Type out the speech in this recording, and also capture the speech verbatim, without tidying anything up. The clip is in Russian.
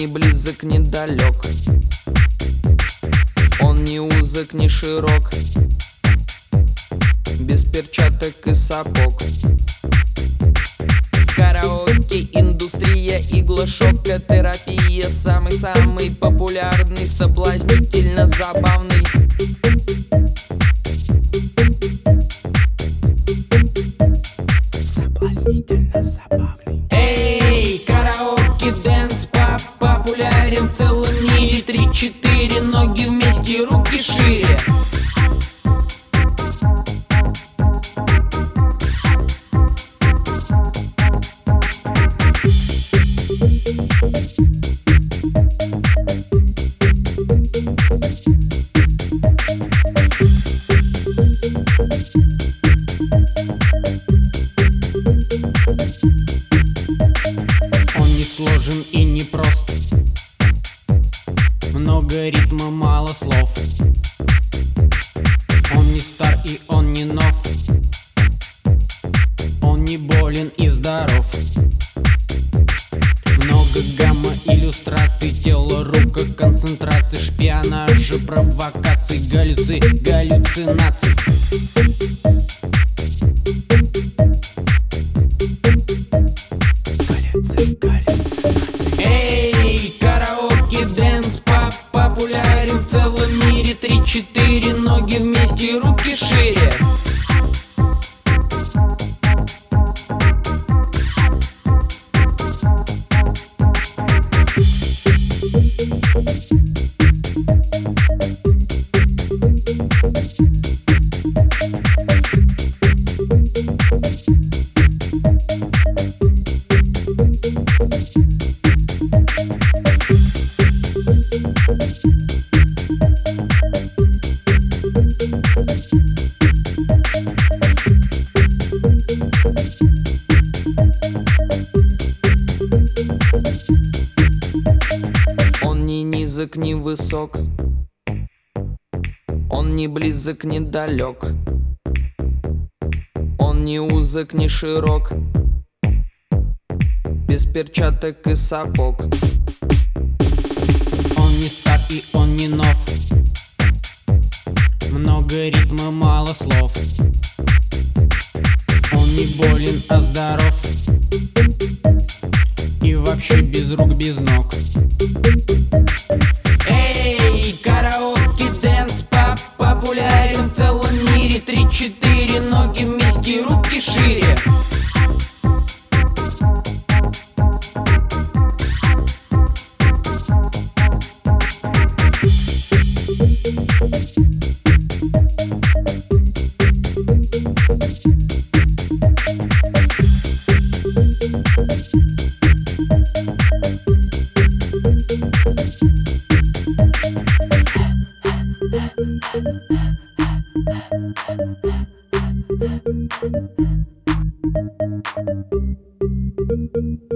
не близок, не далек, он не узок, не широк, без перчаток и сапог. Караоке, индустрия, иглошокотерапия, самый-самый популярный, соблазнительно забавный. Соблазнительно забавный. Эй, караоке, дэнс, пап популярен в целом мире. Три-четыре ноги вместе, руки шире. Он не сложен и не прост, много ритма, мало слов. Он не стар и он не нов, он не болен и здоров. Много гамма, иллюстраций, тело, рука, концентрации, шпионажа, провокаций, галлюци, галлюцинаций. Эй, караоке, дэнс, пап популярен в целом мире. Три-четыре ноги вместе, руки шире. Он не низок, не высок, он не близок, не далек, он не узок, не широк, без перчаток и сапог. Он не стар и он не нов, много ритма, мало слов. Он не болен, а здоров, и вообще без рук, без ног. Эй, караоке, дэнс, пап популярен в целом мире. Три-четыре ноги вместе, руки шире. Thank you.